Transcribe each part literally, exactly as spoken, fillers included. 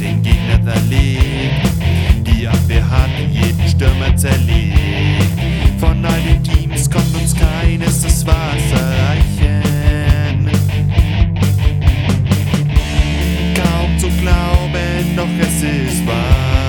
den Gegner zerlegt. Die Abwehr hat jeden Stürmer zerlegt. Von all den Teams kommt uns keines das Wasser reichen. Kaum zu glauben, doch es ist wahr.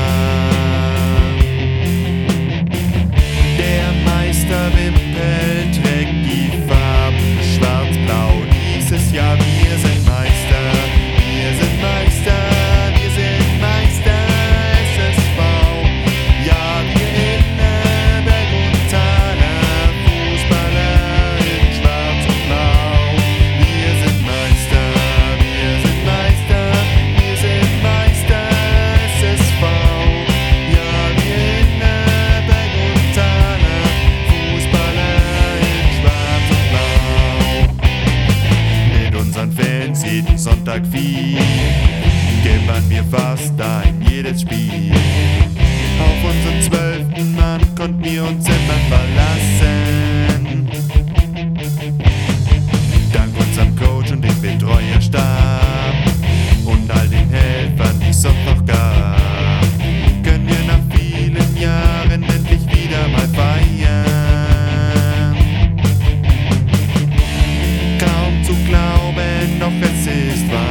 Der Meisterwimpel trägt die Farben schwarz-blau. Dieses Jahr, wir sind Meister, wir sind Meister, wir sind Meister, S S V. Ja, wir in Berg und Taler, Fußballer in schwarz und blau. Wir sind Meister, wir sind Meister, wir sind Meister, S S V. Ja, wir in Berg und Taler, Fußballer in schwarz und blau. Mit unseren Fans jeden Sonntag viel gewannen wir fast ein jedes Spiel. Auf unseren zwölften Mann konnten wir uns immer verlassen. Dank unserem Coach und dem Betreuerstab und all den Helfern, die es sonst noch gab, können wir nach vielen Jahren endlich wieder mal feiern. Kaum zu glauben, doch es ist wahr.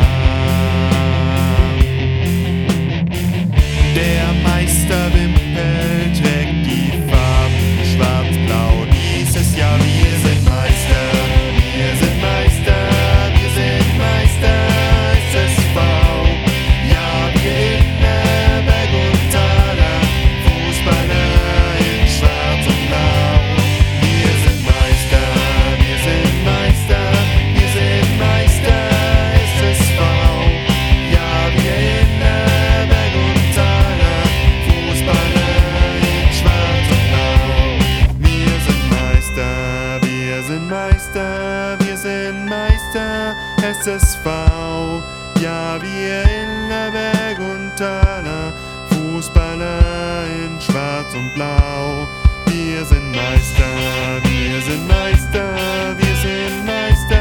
Der Meisterwimpel trägt die Farben schwarz-blau. Dieses Jahr, wir sind Meister, wir sind Meister, wir sind Meister, S S V. Ja, wir in Berg und Taler, Fußballer in schwarz und blau. Wir sind Meister, wir sind Meister, wir sind Meister, S S V. Ja, wir in Berg und Taler, Fußballer in schwarz und blau. Wir sind Meister, wir sind Meister, wir sind Meister, S S V. Ja, wir in Berg und Taler, Fußballer in schwarz und blau. Wir sind Meister, wir sind Meister, wir sind Meister.